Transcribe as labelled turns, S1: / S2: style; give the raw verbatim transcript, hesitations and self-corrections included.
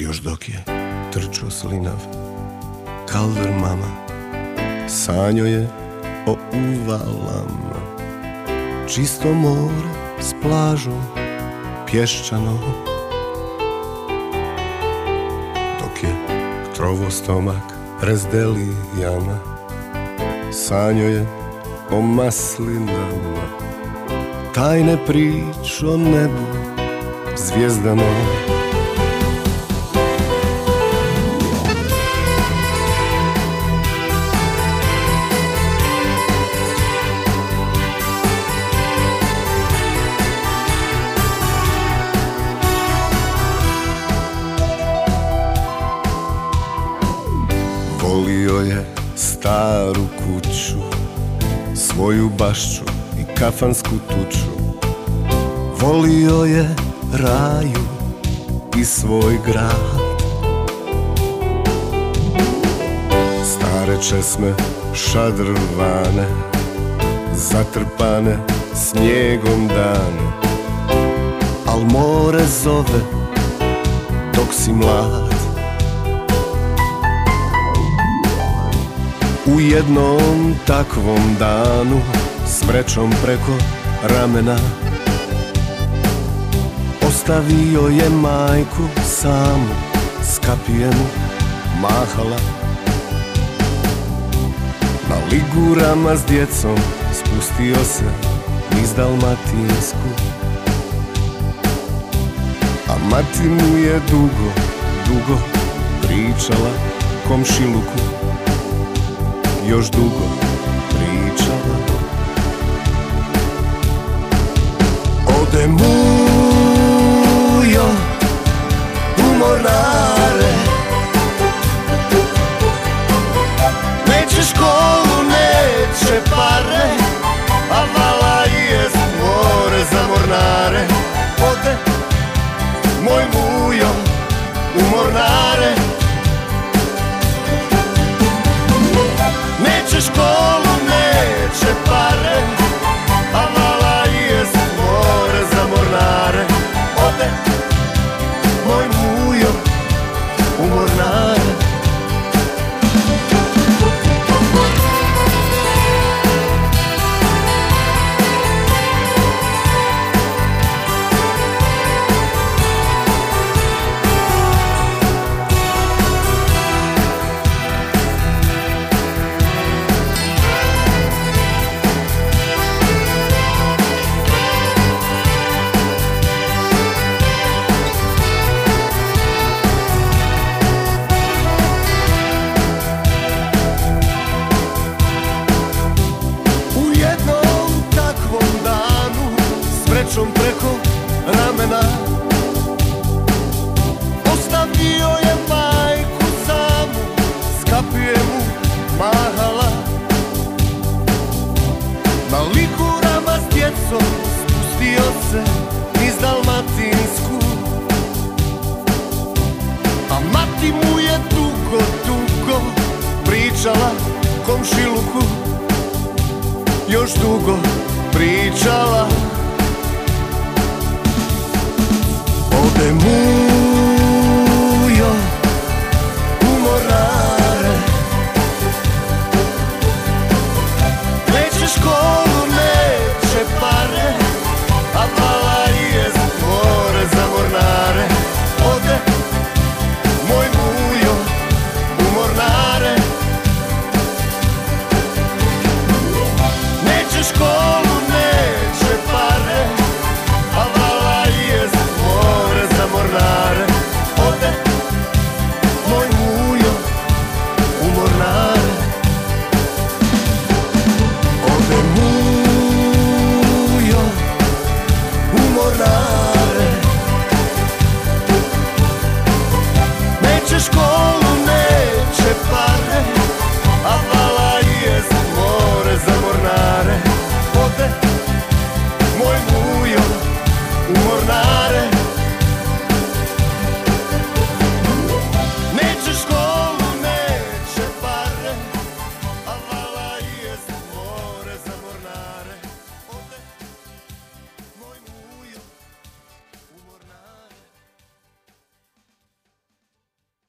S1: Još dok je trčo slinav kaldr mama, sanjo je o uvalama, čisto more s plažom pješčanom. Dok je trovo stomak razdelijama, sanjo je o maslinama, tajne prič o nebu zvijezdanom. Volio je staru kuću, svoju bašću i kafansku tuču. Volio je raju i svoj grad. Stare česme šadrvane, zatrpane snijegom dane, al more zove dok si mlad. U jednom takvom danu s vrećom preko ramena ostavio je majku samu, s kapijemu mahala. Na ligurama s djecom spustio se niz Dalmatinsku, a mati mu je dugo, dugo pričala komšiluku. Još dugo pričala. Ode mujo u mornare, neće školu, neće pare, a vala jest more za mornare. Ode moj mujo u mornare, neće školu, neće pare, a vala jest more za mornare. Ode moj mujo u mornare. Preko ramena ostavio je majku samu, s kapijemu mahala. Na ligurama s djecom spustio se niz Dalmatinsku, a mati mu je dugo, dugo pričala komšiluku. Još dugo pričala. Ode mu